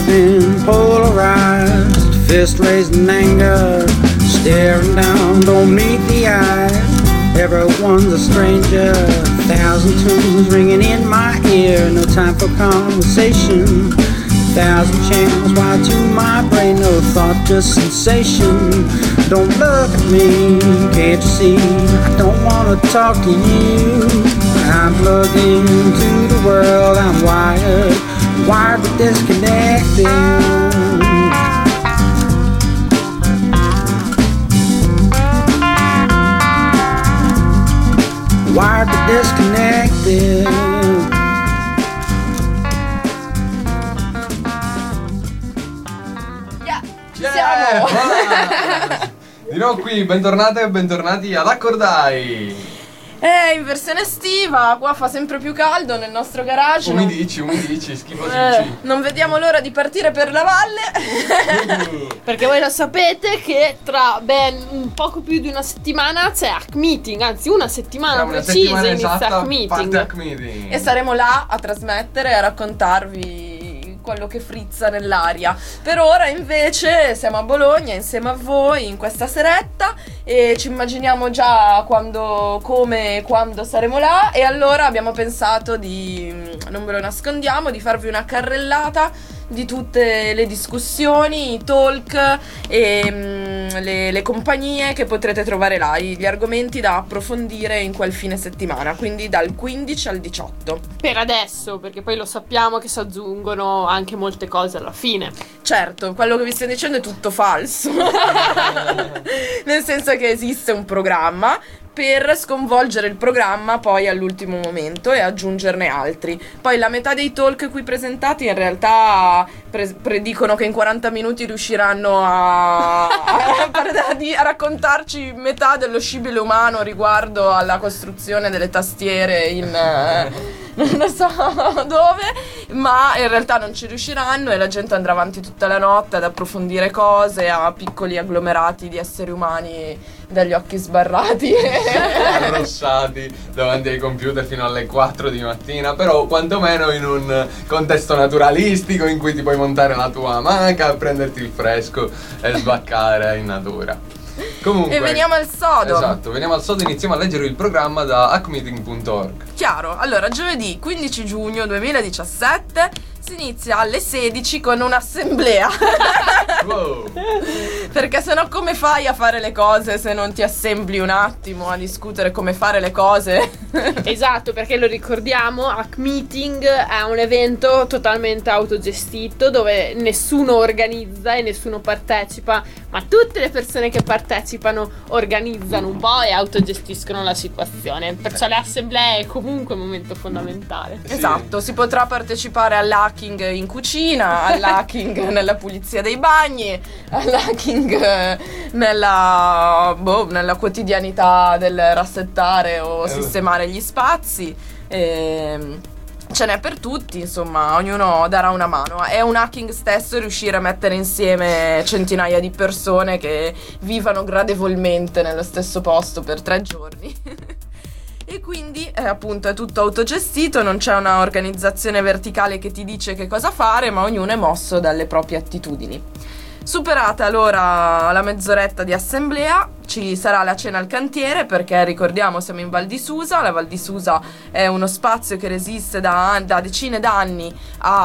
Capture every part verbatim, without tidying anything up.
never been polarized, fist raised in anger, staring down, don't meet the eyes. Everyone's a stranger, thousand tunes ringing in my ear, no time for conversation, thousand channels wired to my brain, no thought, just sensation. Don't look at me, can't you see, I don't wanna talk to you. I'm plugged into the world, I'm wired, wired but disconnected. Wired but disconnected. Yeah, ci siamo! Yeah. Di nuovo qui, bentornate e bentornati ad Accordai. Eh, in versione estiva, qua fa sempre più caldo nel nostro garage. Umidici, umidici, schifosi. Eh, non vediamo l'ora di partire per la valle. Perché voi lo sapete che tra ben un poco più di una settimana c'è Hack Meeting, anzi una settimana Tra una precisa settimana inizia esatta Hack Meeting. parte Hack Meeting. E saremo là a trasmettere e a raccontarvi quello che frizza nell'aria. Per ora invece siamo a Bologna insieme a voi in questa seretta e ci immaginiamo già quando, come e quando saremo là, e allora abbiamo pensato di, non ve lo nascondiamo, di farvi una carrellata di tutte le discussioni, i talk e mh, le, le compagnie che potrete trovare là, gli argomenti da approfondire in quel fine settimana, quindi dal quindici al diciotto. Per adesso, perché poi lo sappiamo che si aggiungono anche molte cose alla fine. Certo, quello che vi sto dicendo è tutto falso. Nel senso che esiste un programma per sconvolgere il programma poi all'ultimo momento e aggiungerne altri. Poi la metà dei talk qui presentati in realtà pre- predicono che in quaranta minuti riusciranno a, a, a, a raccontarci metà dello scibile umano riguardo alla costruzione delle tastiere in eh, non so dove, ma in realtà non ci riusciranno e la gente andrà avanti tutta la notte ad approfondire cose a piccoli agglomerati di esseri umani dagli occhi sbarrati arrossati davanti ai computer fino alle quattro di mattina, però quantomeno in un contesto naturalistico in cui ti puoi montare la tua hamaca, prenderti il fresco e sbaccare in natura. Comunque, e veniamo al sodo. Esatto, veniamo al sodo, iniziamo a leggere il programma da hack meeting punto org. Chiaro, allora giovedì quindici giugno duemiladiciassette si inizia alle sedici con un'assemblea. Wow. Perché sennò come fai a fare le cose se non ti assembli un attimo a discutere come fare le cose? Esatto, perché lo ricordiamo, Hack Meeting è un evento totalmente autogestito dove nessuno organizza e nessuno partecipa, ma tutte le persone che partecipano organizzano un po' e autogestiscono la situazione. Perciò le assemblee è comunque un momento fondamentale. Sì. Esatto, si potrà partecipare all'hacking in cucina, all'hacking nella pulizia dei bagni, all'hacking nella, boh, nella quotidianità del rassettare o sistemare gli spazi. E ce n'è per tutti, insomma, ognuno darà una mano. È un hacking stesso riuscire a mettere insieme centinaia di persone che vivano gradevolmente nello stesso posto per tre giorni. E quindi eh, appunto è tutto autogestito, non c'è una organizzazione verticale che ti dice che cosa fare, ma ognuno è mosso dalle proprie attitudini. Superata allora la mezz'oretta di assemblea, ci sarà la cena al cantiere, perché ricordiamo siamo in Val di Susa. La Val di Susa è uno spazio che resiste da, da decine d'anni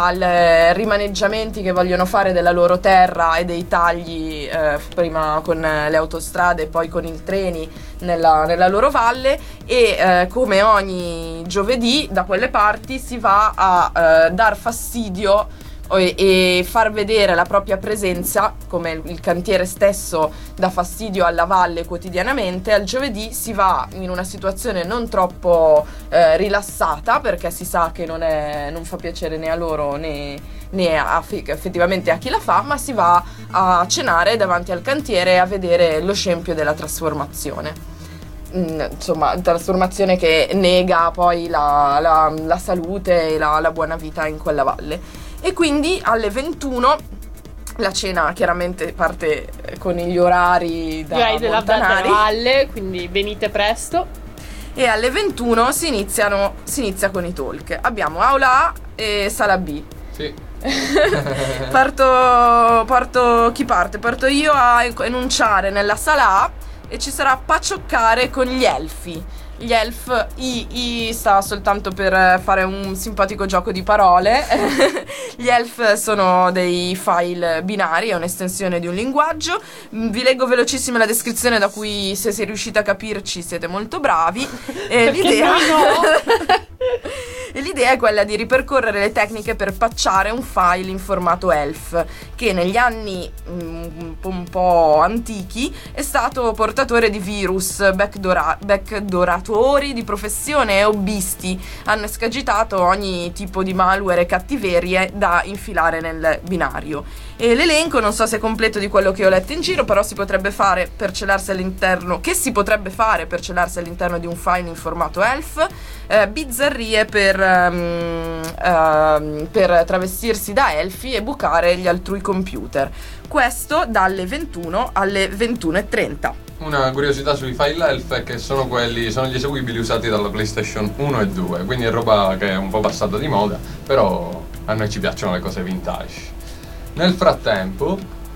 ai rimaneggiamenti che vogliono fare della loro terra e dei tagli eh, prima con le autostrade e poi con i treni nella, nella loro valle, e eh, come ogni giovedì da quelle parti si va a eh, dar fastidio e far vedere la propria presenza, come il cantiere stesso dà fastidio alla valle quotidianamente. Al giovedì si va in una situazione non troppo eh, rilassata, perché si sa che non, è, non fa piacere né a loro né, né a, effettivamente a chi la fa, ma si va a cenare davanti al cantiere e a vedere lo scempio della trasformazione. Insomma, trasformazione che nega poi la, la, la salute e la, la buona vita in quella valle. E quindi alle ventuno la cena chiaramente parte con gli orari da Direi della montanari, valle, quindi venite presto. e alle ventuno si iniziano si inizia con i talk. Abbiamo aula A e sala B. Sì. Parto, parto, chi parte? Parto io a enunciare nella sala A e ci sarà Paccioccare con gli elfi. Gli elf, I, I sta soltanto per fare un simpatico gioco di parole. Gli elf sono dei file binari, è un'estensione di un linguaggio. Vi leggo velocissima la descrizione, da cui, se siete riusciti a capirci, siete molto bravi. E l'idea... E l'idea è quella di ripercorrere le tecniche per patchare un file in formato elf, che negli anni um, un po' antichi è stato portatore di virus, backdoora- backdoratori di professione e hobbisti. Hanno escagitato ogni tipo di malware e cattiverie da infilare nel binario. E l'elenco non so se è completo di quello che ho letto in giro, però si potrebbe fare per celarsi all'interno, che si potrebbe fare per celarsi all'interno di un file in formato elf, eh, bizzarrie per, um, uh, per travestirsi da elfi e bucare gli altrui computer. Questo dalle ventuno alle ventuno e trenta. Una curiosità sui file elf è che sono quelli, sono gli eseguibili usati dalla PlayStation uno e due, quindi è roba che è un po' passata di moda, però a noi ci piacciono le cose vintage. Nel frattempo,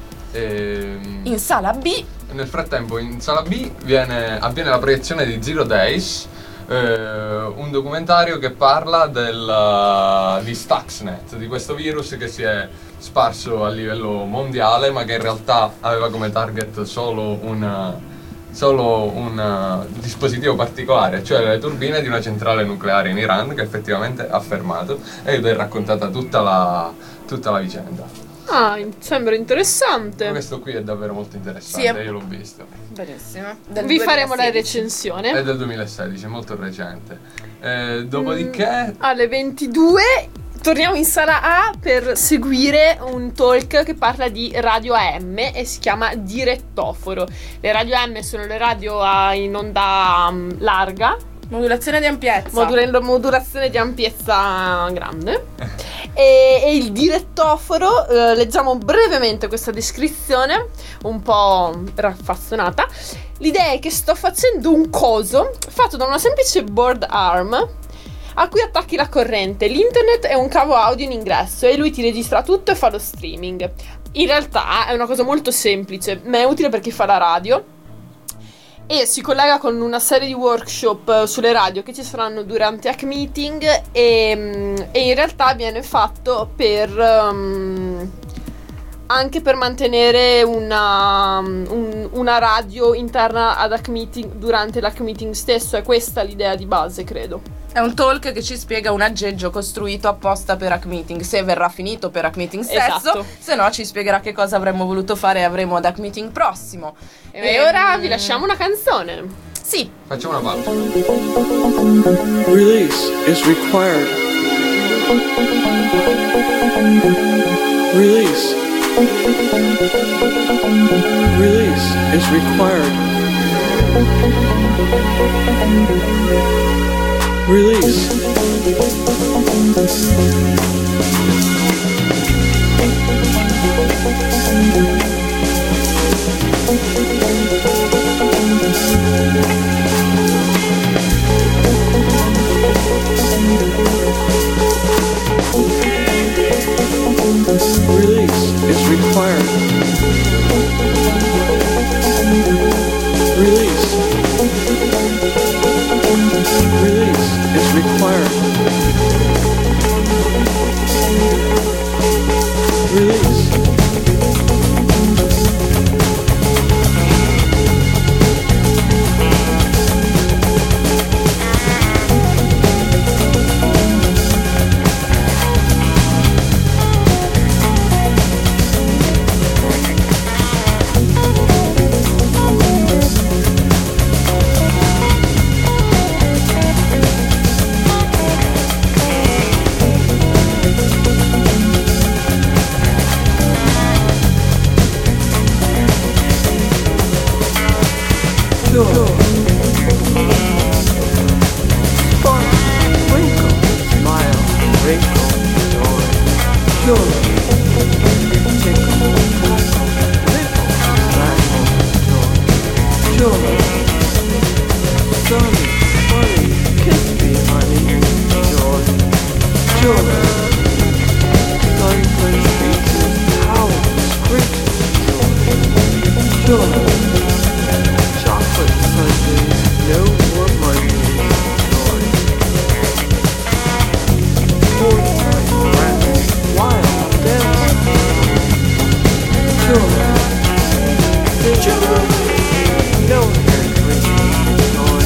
ehm, in sala B, nel frattempo in sala B viene, avviene la proiezione di Zero Days, eh, un documentario che parla del, di Stuxnet, di questo virus che si è sparso a livello mondiale, ma che in realtà aveva come target solo un, solo un dispositivo particolare, cioè le turbine di una centrale nucleare in Iran, che effettivamente ha fermato, e ed è raccontata tutta la, tutta la vicenda. Ah, sembra interessante. Questo qui è davvero molto interessante, sì, è... io l'ho visto. Benissimo. Del Vi faremo la recensione. È del duemilasedici, è molto recente. Eh, dopodiché... Mm, alle ventidue torniamo in sala A per seguire un talk che parla di radio A M e si chiama Direttoforo. Le radio A M sono le radio a, in onda um, larga. Modulazione di ampiezza. Modula- modulazione di ampiezza grande. E, e il direttoforo, eh, leggiamo brevemente questa descrizione, un po' raffazzonata. L'idea è che sto facendo un coso fatto da una semplice board arm a cui attacchi la corrente, l'internet e un cavo audio in ingresso, e lui ti registra tutto e fa lo streaming. In realtà è una cosa molto semplice, ma è utile per chi fa la radio. E si collega con una serie di workshop sulle radio che ci saranno durante Hack Meeting, e, e in realtà viene fatto per um, anche per mantenere una, un, una radio interna ad Hack Meeting durante l'Hack Meeting stesso. È questa l'idea di base, credo. È un talk che ci spiega un aggeggio costruito apposta per Hack Meeting, se verrà finito per Hack Meeting stesso, esatto. Se no ci spiegherà che cosa avremmo voluto fare e avremo ad Hack Meeting prossimo. E, e ora vi lasciamo una canzone. Sì. Facciamo una pausa. Release is required. Release. Release is required. Release. Release is required. Release. Release is required. Release. Joy. money, no more money, joy. Fortnight, rapid, wild, dancing, joy. Joy. No hair drinking, joy.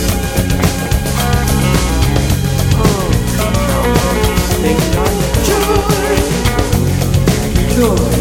Oh, thank God. Joy. Joy.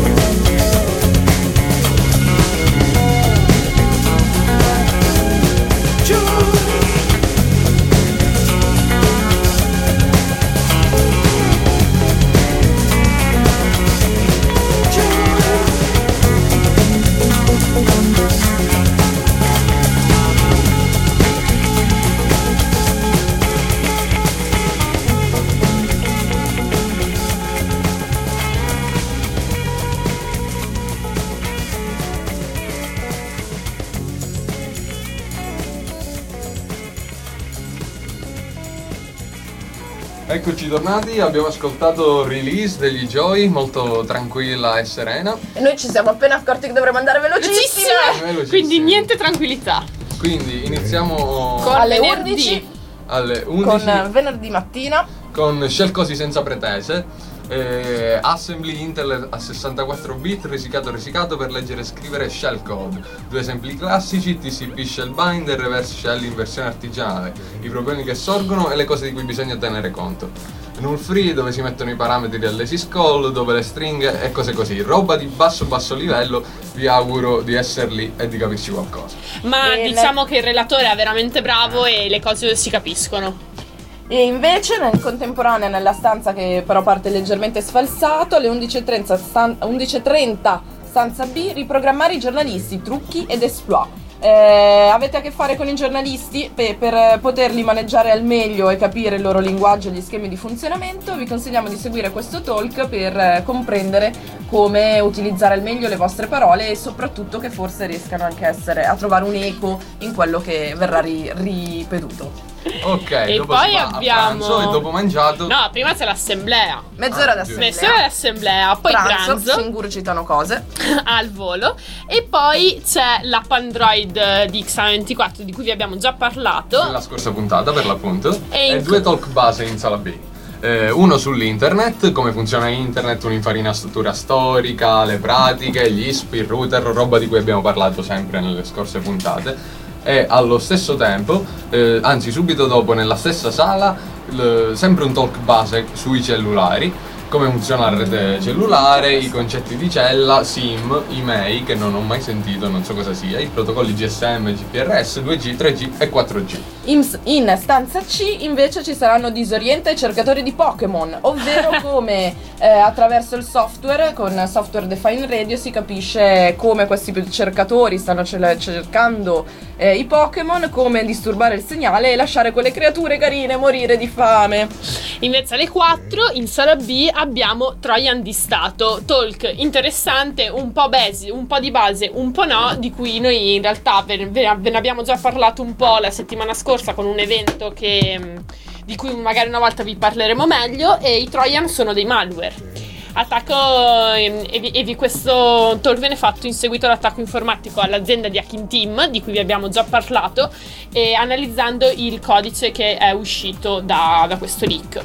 Eccoci tornati, abbiamo ascoltato Release degli Joy, molto tranquilla e serena. E noi ci siamo appena accorti che dovremmo andare velocissime. Velocissime. Quindi niente tranquillità. Quindi iniziamo Con alle venerdì. undici alle undici con venerdì mattina. con Shellcosy senza pretese. Eh, Assembly Intel a sessantaquattro bit, risicato risicato per leggere e scrivere shellcode, due esempi classici, T C P shell binder, reverse shell in versione artigianale, i problemi che sorgono e le cose di cui bisogna tenere conto, null free dove si mettono i parametri dell'A S I S call, dove le stringhe e cose così, roba di basso basso livello. Vi auguro di essere lì e di capirci qualcosa. Ma E diciamo che il relatore è veramente bravo e le cose si capiscono. E invece nel contemporanea, nella stanza che però parte leggermente sfalsato, alle undici e trenta, stan- undici e trenta stanza B, riprogrammare i giornalisti, trucchi ed exploit. Eh, avete a che fare con i giornalisti? Beh, per poterli maneggiare al meglio e capire il loro linguaggio e gli schemi di funzionamento, vi consigliamo di seguire questo talk per eh, comprendere come utilizzare al meglio le vostre parole e soprattutto che forse riescano anche a, essere, a trovare un eco in quello che verrà ri- ripetuto. Ok, E dopo poi si va abbiamo- a pranzo e dopo mangiato. No, prima c'è l'assemblea. Mezz'ora Ah, d'assemblea. Mezz'ora l'assemblea, poi pranzo, pranzo si ingurgitano cose. al volo e poi c'è l'app Android di X A ventiquattro di cui vi abbiamo già parlato. Nella scorsa puntata per l'appunto. E E in- due talk base in sala B. Eh, uno sull'internet, come funziona internet, un'infarinatura storica, le pratiche, gli I S P, il router, roba di cui abbiamo parlato sempre nelle scorse puntate. E allo stesso tempo, eh, anzi subito dopo nella stessa sala, l- sempre un talk base sui cellulari, come funziona la rete cellulare, i concetti di cella, SIM, I M E I che non ho mai sentito, non so cosa sia, i protocolli G S M, G P R S, due G, tre G e quattro G. In, in stanza C invece ci saranno disorienta e cercatori di Pokémon, ovvero come eh, attraverso il software, con Software Defined Radio, si capisce come questi cercatori stanno cel- cercando eh, i Pokémon, come disturbare il segnale e lasciare quelle creature carine morire di fame. Invece alle quattro in sala B abbiamo Trojan di Stato, talk interessante, un po' base, un po' di base, un po' no, di cui noi in realtà ve, ve- ve ne abbiamo già parlato un po' la settimana scorsa con un evento che, di cui magari una volta vi parleremo meglio. E i Trojan sono dei malware. Attacco e, e, e vi questo talk viene fatto in seguito all'attacco informatico all'azienda di Hacking Team di cui vi abbiamo già parlato, e analizzando il codice che è uscito da, da questo leak.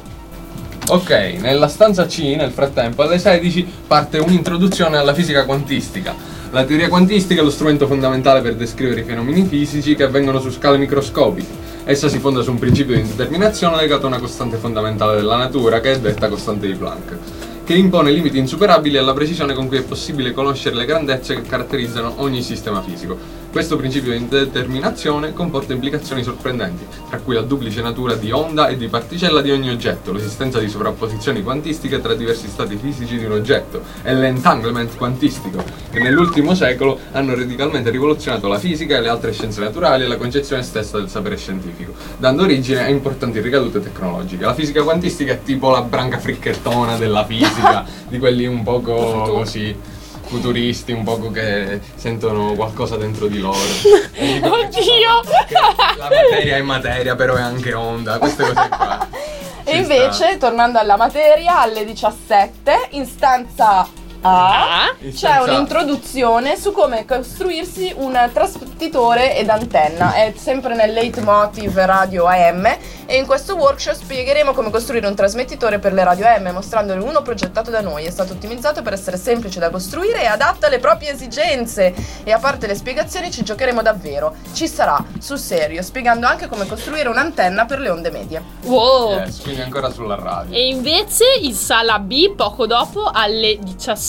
Ok, nella stanza C, nel frattempo, alle sedici parte un'introduzione alla fisica quantistica. La teoria quantistica è lo strumento fondamentale per descrivere i fenomeni fisici che avvengono su scale microscopiche. Essa si fonda su un principio di indeterminazione legato a una costante fondamentale della natura, che è detta costante di Planck, che impone limiti insuperabili alla precisione con cui è possibile conoscere le grandezze che caratterizzano ogni sistema fisico. Questo principio di indeterminazione comporta implicazioni sorprendenti, tra cui la duplice natura di onda e di particella di ogni oggetto, l'esistenza di sovrapposizioni quantistiche tra diversi stati fisici di un oggetto e l'entanglement quantistico, che nell'ultimo secolo hanno radicalmente rivoluzionato la fisica e le altre scienze naturali e la concezione stessa del sapere scientifico, dando origine a importanti ricadute tecnologiche. La fisica quantistica è tipo la branca fricchettona della fisica, di quelli un poco così futuristi, un poco che sentono qualcosa dentro di loro. E dicono che ci Oddio! sono- che la materia è materia, però è anche onda, queste cose qua. E Ci invece, sta. tornando alla materia, alle diciassette in stanza A Ah. c'è un'introduzione su come costruirsi un trasmettitore ed antenna. È sempre nel leitmotiv radio A M, e in questo workshop spiegheremo come costruire un trasmettitore per le radio A M, mostrandone uno progettato da noi. È stato ottimizzato per essere semplice da costruire e adatto alle proprie esigenze. E a parte le spiegazioni ci giocheremo davvero. Ci sarà sul serio, spiegando anche come costruire un'antenna per le onde medie. Wow. Yes, quindi ancora sulla radio. E invece in sala B, poco dopo, alle diciassette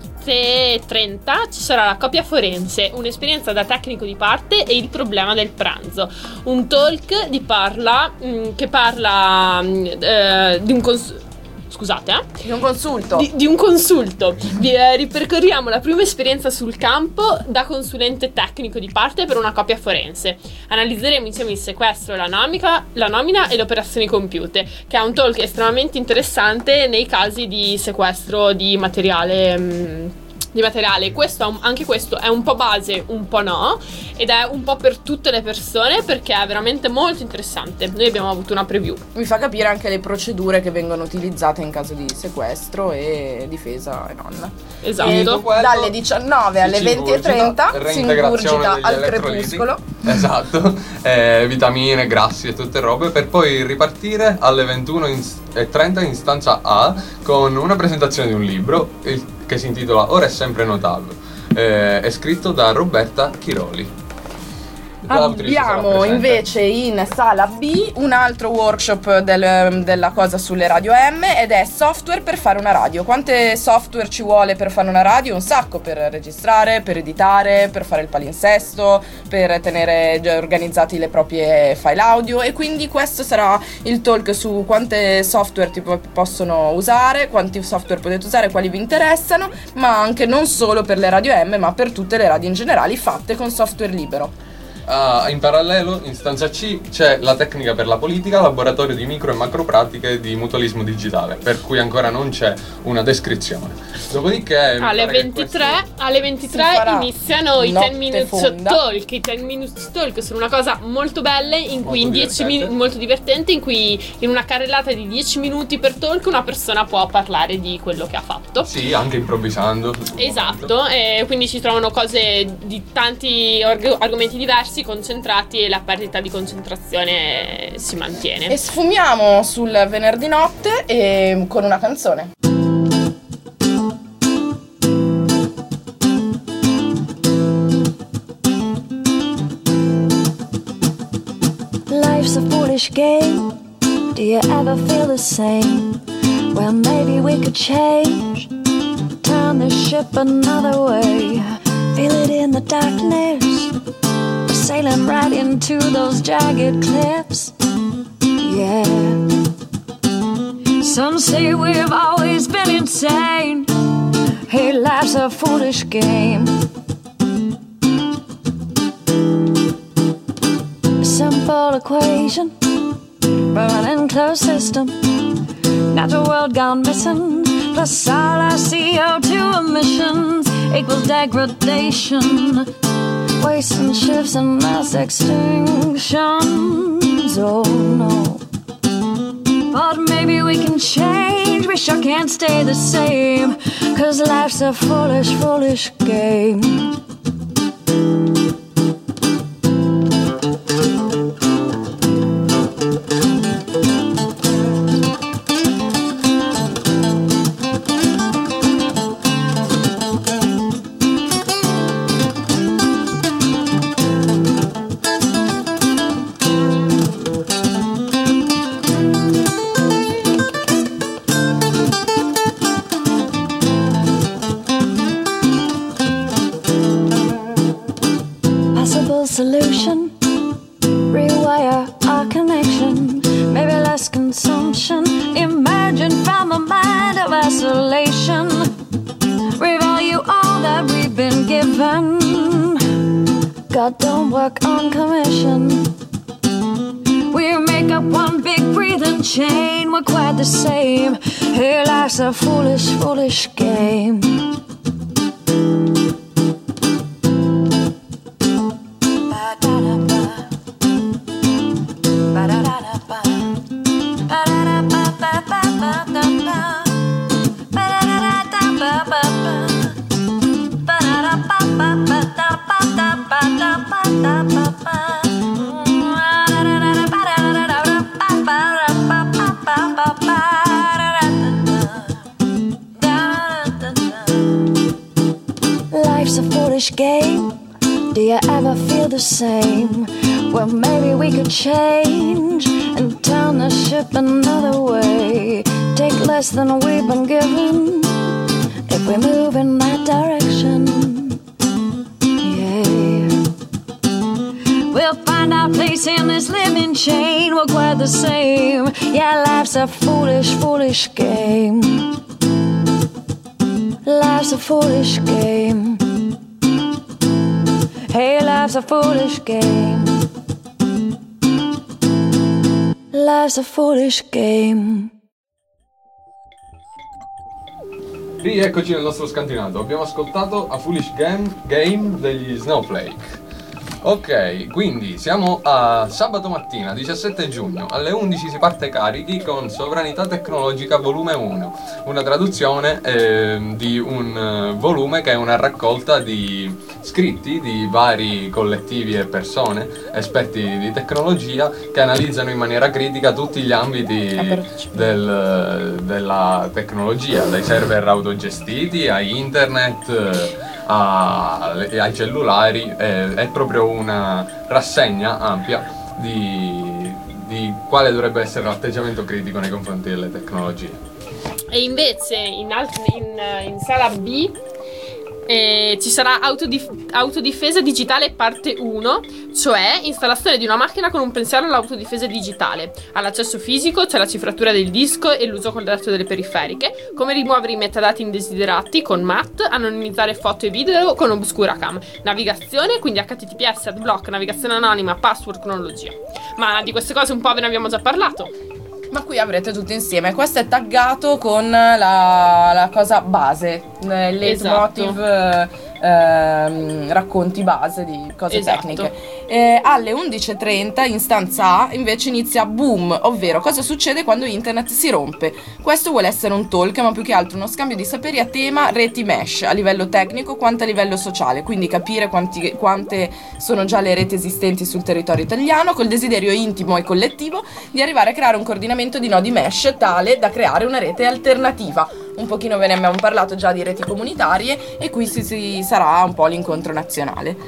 e trenta, ci sarà la coppia forense, un'esperienza da tecnico di parte e il problema del pranzo. Un talk di parla mh, che parla mh, eh, di un cons- scusate eh? Di un consulto. Di, di un consulto. Vi, eh, ripercorriamo la prima esperienza sul campo da consulente tecnico di parte per una coppia forense. Analizzeremo insieme il sequestro, la, nomica, la nomina e le operazioni compiute, che è un talk estremamente interessante nei casi di sequestro di materiale mh, di materiale. Questo è un- anche questo è un po' base, un po' no, ed è un po' per tutte le persone, perché è veramente molto interessante. Noi abbiamo avuto una preview. Vi fa capire anche le procedure che vengono utilizzate in caso di sequestro e difesa e non. Esatto. E Tutto quello dalle diciannove alle si venti e trenta si reintegrazione ingurgita degli al elettroliti. crepuscolo. Esatto, eh, vitamine, grassi e tutte robe, per poi ripartire alle ventuno e trenta in stanza A con una presentazione di un libro il- che si intitola Ora è sempre notato. Eh, è scritto da Roberta Chiroli. L'autrice sarà Abbiamo presente. invece in sala B un altro workshop del- della cosa sulle radio A M, ed è software per fare una radio. Quante software ci vuole per fare una radio? Un sacco, per registrare, per editare, per fare il palinsesto, per tenere già organizzati le proprie file audio. E quindi questo sarà il talk su quante software ti po- possono usare, quanti software potete usare, quali vi interessano, ma anche non solo per le radio A M, ma per tutte le radio in generale fatte con software libero. Ah, in parallelo, in stanza C, c'è la tecnica per la politica, laboratorio di micro e macro pratiche di mutualismo digitale, per cui ancora non c'è una descrizione. Dopodiché mi Alle pare che ventitré, questo- alle ventitré si farà iniziano i notte ten minutes fonda. talk. I ten minutes talk sono una cosa molto bella, in cui Molto in dieci divertente. minuti, molto divertente, in cui in una carrellata di dieci minuti per talk una persona può parlare di quello che ha fatto. Sì, anche improvvisando. sul momento. Esatto, e quindi ci trovano cose di tanti org- argomenti diversi, concentrati, e la perdita di concentrazione si mantiene. E sfumiamo sul venerdì notte e con una canzone. Life's a foolish game. Do you ever feel the same? Well, maybe we could change. Turn the ship another way. Feel it in the darkness. We're sailing right into those jagged cliffs. Yeah. Some say we've always been insane. Hey, life's a foolish game. Simple equation, burning closed system. Natural world gone missing, plus all our C O two emissions equals degradation. Wasting ships and mass extinctions. Oh no. But maybe we can change, we sure can't stay the same. Cause life's a foolish, foolish game. Possible solution, rewire our connection. Maybe less consumption, emerging from a mind of isolation. Revalue all that we've been given. God don't work on commission. We make up one big breathing chain. We're quite the same. Hey, life's a foolish, foolish game. Ba-da-da-ba. Ba-da-da-ba-ba-ba-ba. Ba-da-da-da-ba-ba-ba. Life's a foolish game. Do you ever feel the same? Well, maybe we could change and turn the ship another way. Take less than we've been given if we move in that direction. Yeah. We'll find our place in this living chain. We're quite the same. Yeah, life's a foolish, foolish game. Life's a foolish game. Hey, life's a foolish game. Life's a foolish game. Rieccoci nel nostro scantinato. Abbiamo ascoltato A Foolish Game, game degli Snowflake. Ok, quindi siamo a sabato mattina, diciassette giugno, alle undici si parte carichi con Sovranità Tecnologica volume uno, una traduzione eh, di un uh, volume che è una raccolta di scritti di vari collettivi e persone, esperti di tecnologia, che analizzano in maniera critica tutti gli ambiti del, della tecnologia, dai server autogestiti a internet, a, ai cellulari. È, è proprio una rassegna ampia di, di quale dovrebbe essere l'atteggiamento critico nei confronti delle tecnologie. E invece in, alt- in, in sala B eh, ci sarà autodif- autodifesa digitale parte uno, cioè installazione di una macchina con un pensiero all'autodifesa digitale. All'accesso fisico c'è la cifratura del disco e l'uso corretto delle periferiche, come rimuovere i metadati indesiderati con M A T, anonimizzare foto e video con Obscuracam, navigazione, quindi H T T P S, adblock, navigazione anonima, password, cronologia. Ma di queste cose un po' ve ne abbiamo già parlato. Ma qui avrete tutto insieme. Questo è taggato con la, la cosa base, il leitmotiv, Esatto. ehm, racconti base di cose Esatto. tecniche. Eh, alle undici e trenta in stanza A invece inizia Boom, ovvero cosa succede quando internet si rompe. Questo vuole essere un talk, ma più che altro uno scambio di saperi a tema reti mesh, a livello tecnico quanto a livello sociale, quindi capire quanti, quante sono già le reti esistenti sul territorio italiano, col desiderio intimo e collettivo di arrivare a creare un coordinamento di nodi mesh tale da creare una rete alternativa. Un pochino ve ne abbiamo parlato già di reti comunitarie e qui si, si sarà un po' l'incontro nazionale.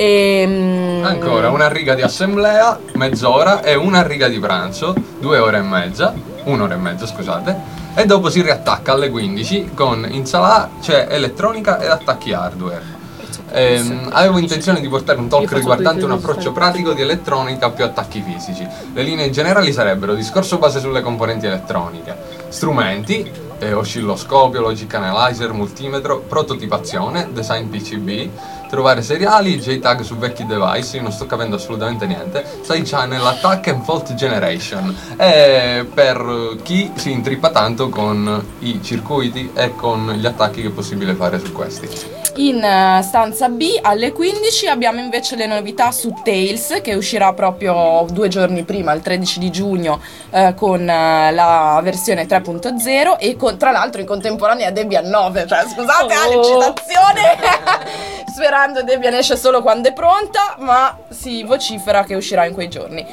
E, Ancora una riga di assemblea, mezz'ora, e una riga di pranzo, due ore e mezza, un'ora e mezza scusate, e dopo si riattacca alle quindici con in sala A c'è elettronica ed attacchi hardware. Ehm, avevo intenzione di portare un talk riguardante un approccio pratico di elettronica più attacchi fisici. Le linee generali sarebbero discorso base sulle componenti elettroniche, strumenti, eh, oscilloscopio, logic analyzer, multimetro, prototipazione, design P C B, trovare seriali, J TAG su vecchi device, io non sto capendo assolutamente niente, side channel attack and fault generation, e per chi si intrippa tanto con i circuiti e con gli attacchi che è possibile fare su questi. In uh, stanza B alle quindici abbiamo invece le novità su Tails, che uscirà proprio due giorni prima, il tredici di giugno, uh, con uh, la versione tre punto zero e con, tra l'altro in contemporanea Debian nove, cioè scusate Oh. Ale, citazione sperando Debian esce solo quando è pronta, ma si vocifera che uscirà in quei giorni.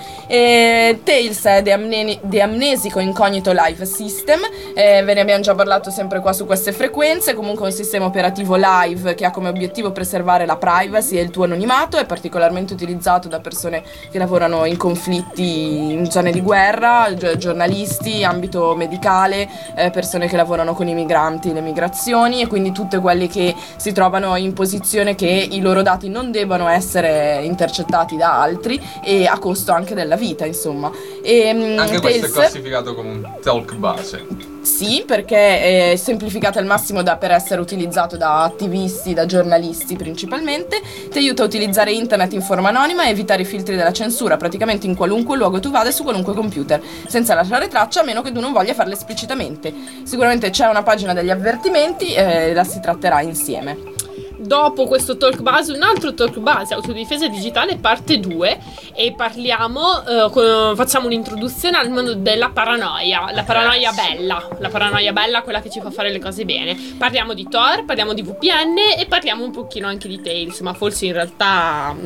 E Tails è The, Amne- The Amnesico Incognito Live System, eh, ve ne abbiamo già parlato sempre qua su queste frequenze. Comunque un sistema operativo live che ha come obiettivo preservare la privacy e il tuo anonimato, è particolarmente utilizzato da persone che lavorano in conflitti in zone di guerra, gi- giornalisti, ambito medicale, eh, persone che lavorano con i migranti, le migrazioni, e quindi tutte quelli che si trovano in posizione che i loro dati non debbano essere intercettati da altri e a costo anche della vita, insomma. E, mm, Anche questo è Tails- classificato come un talk base. Sì, perché è semplificato al massimo da, per essere utilizzato da attivisti, da giornalisti principalmente. Ti aiuta a utilizzare internet in forma anonima e evitare i filtri della censura, praticamente in qualunque luogo tu vada, su qualunque computer, senza lasciare traccia, a meno che tu non voglia farlo esplicitamente. Sicuramente c'è una pagina degli avvertimenti e la si tratterà insieme. Dopo questo talk base, un altro talk base, autodifesa digitale parte due, e parliamo, eh, con- facciamo un'introduzione al mondo della paranoia, la paranoia bella, la paranoia bella, quella che ci fa fare le cose bene. Parliamo di Tor, parliamo di V P N e parliamo un pochino anche di Tails, ma forse in realtà no.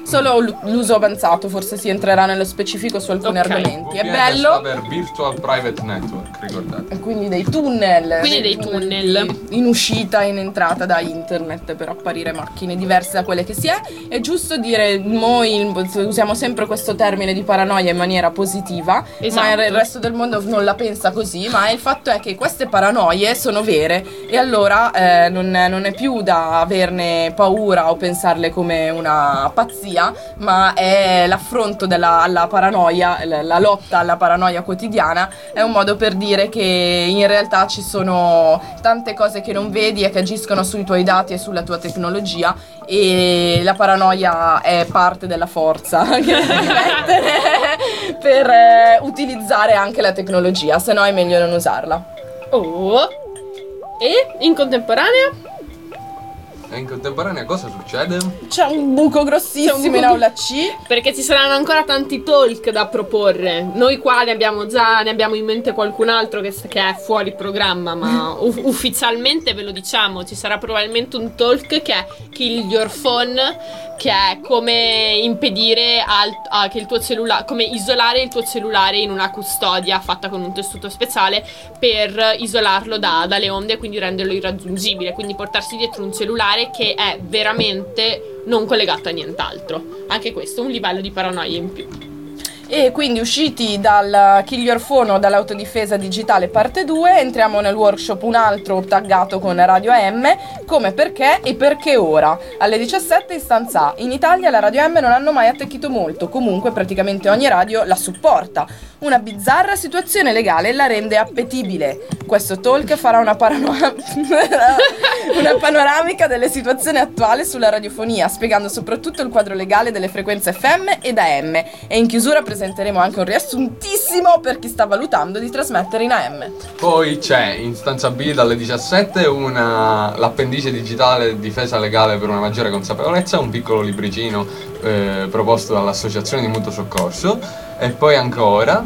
solo l- l'uso avanzato, forse si entrerà nello specifico su alcuni Ok. argomenti. È V P N bello. sta per Virtual Private Network, ricordate. E quindi dei tunnel. Quindi dei tunnel. In uscita e in entrata da internet per apparire macchine diverse da quelle che si è. È giusto dire, noi usiamo sempre questo termine di paranoia in maniera positiva, Esatto. ma il resto del mondo non la pensa così, ma il fatto è che queste paranoie sono vere e allora eh, non, è, non è più da averne paura o pensarle come una pazzia, ma è l'affronto della, alla paranoia, la, la lotta alla paranoia quotidiana, è un modo per dire che in realtà ci sono tante cose che non vedi e che agiscono sui tuoi dati e sulla tua tecnologia, e la paranoia è parte della forza che devi mettere per eh, utilizzare anche la tecnologia, se no è meglio non usarla. Oh. E in contemporanea? E in contemporanea cosa succede? C'è un buco grossissimo C'è un buco in aula C. Perché ci saranno ancora tanti talk da proporre. Noi qua ne abbiamo già, ne abbiamo in mente qualcun altro che, che è fuori programma, ma uff- ufficialmente ve lo diciamo, ci sarà probabilmente un talk che è Kill Your Phone, che è come impedire al, a, che il tuo cellulare, come isolare il tuo cellulare in una custodia fatta con un tessuto speciale per isolarlo da, dalle onde e quindi renderlo irraggiungibile, quindi portarsi dietro un cellulare che è veramente non collegato a nient'altro. Anche questo è un livello di paranoia in più. E quindi, usciti dal Kill Your Phone o dall'autodifesa digitale parte due, entriamo nel workshop un altro taggato con Radio A M, come, perché e perché ora. Alle diciassette in stanza A. In Italia la Radio A M non hanno mai attecchito molto, comunque praticamente ogni radio la supporta. Una bizzarra situazione legale la rende appetibile. Questo talk farà una, parano- una panoramica delle situazioni attuali sulla radiofonia, spiegando soprattutto il quadro legale delle frequenze F M ed A M, e in chiusura presenteremo anche un riassuntissimo per chi sta valutando di trasmettere in A M. Poi c'è in stanza B dalle diciassette una, l'appendice digitale difesa legale per una maggiore consapevolezza, un piccolo libricino eh, proposto dall'associazione di mutuo soccorso. E poi ancora,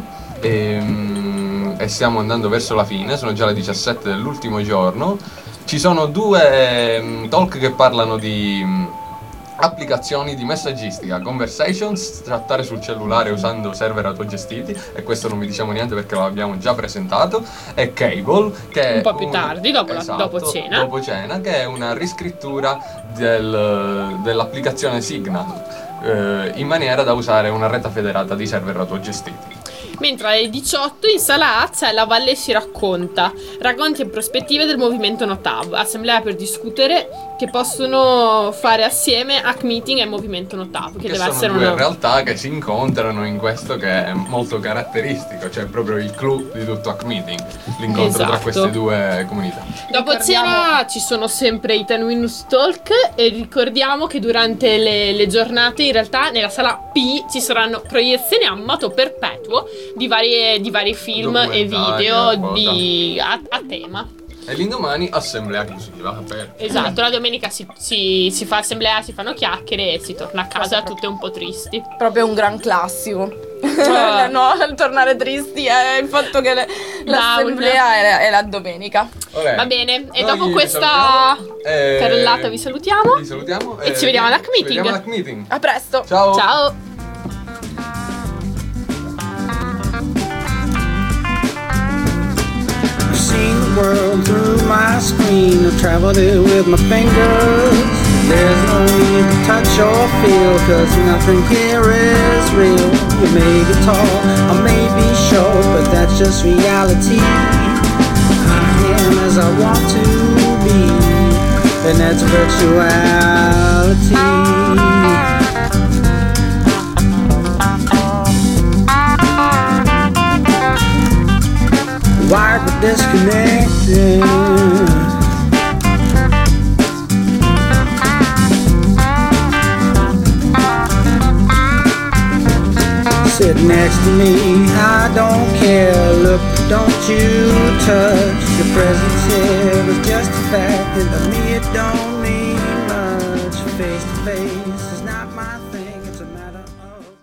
ehm, e stiamo andando verso la fine, sono già le diciassette dell'ultimo giorno, ci sono due ehm, talk che parlano di mh, applicazioni di messaggistica, conversations, trattare sul cellulare usando server autogestiti, e questo non vi diciamo niente perché lo abbiamo già presentato, e Cable, che è Un po' più tardi, dopo la- esatto, dopo cena. dopo cena, che è una riscrittura del- dell'applicazione Signal, eh, in maniera da usare una rete federata di server autogestiti. Mentre alle diciotto in sala A c'è La Valle si racconta, racconti e prospettive del movimento Notav, assemblea per discutere che possono fare assieme Hack Meeting e Movimento Notav, che, Che deve sono essere due una... realtà che si incontrano in questo che è molto caratteristico, cioè proprio il clou di tutto Hack Meeting, l'incontro tra Esatto. queste due comunità. Dopo Ricordiamo- cena ci sono sempre i ten minutes talk, e ricordiamo che durante le, le giornate in realtà nella sala P ci saranno proiezioni a moto perpetuo di varie, di vari film e Documentari, video quota. di, a, a tema. E l'indomani assemblea chiusiva per... Esatto, la domenica si, si, si fa assemblea, si fanno chiacchiere e si torna a casa tutte un po' tristi. Proprio un gran classico. Ah. No, il tornare tristi è il fatto che le- l'assemblea è, è la domenica. Ok. Va bene, e Noi dopo vi questa salutiamo, eh, carrellata vi salutiamo. Vi salutiamo E ci vediamo all'Hack Ci Meeting. vediamo all'Hack Meeting. A presto. Ciao. Ciao! I've seen the world through my screen. I've traveled it with my fingers. There's no need to touch or feel, cause nothing here is real. You may be tall, I may be short, but that's just reality. I am as I want to be, and that's virtuality. Wired but disconnected. Sit next to me, I don't care. Look, don't you touch. Your presence here is just a fact, and to me it don't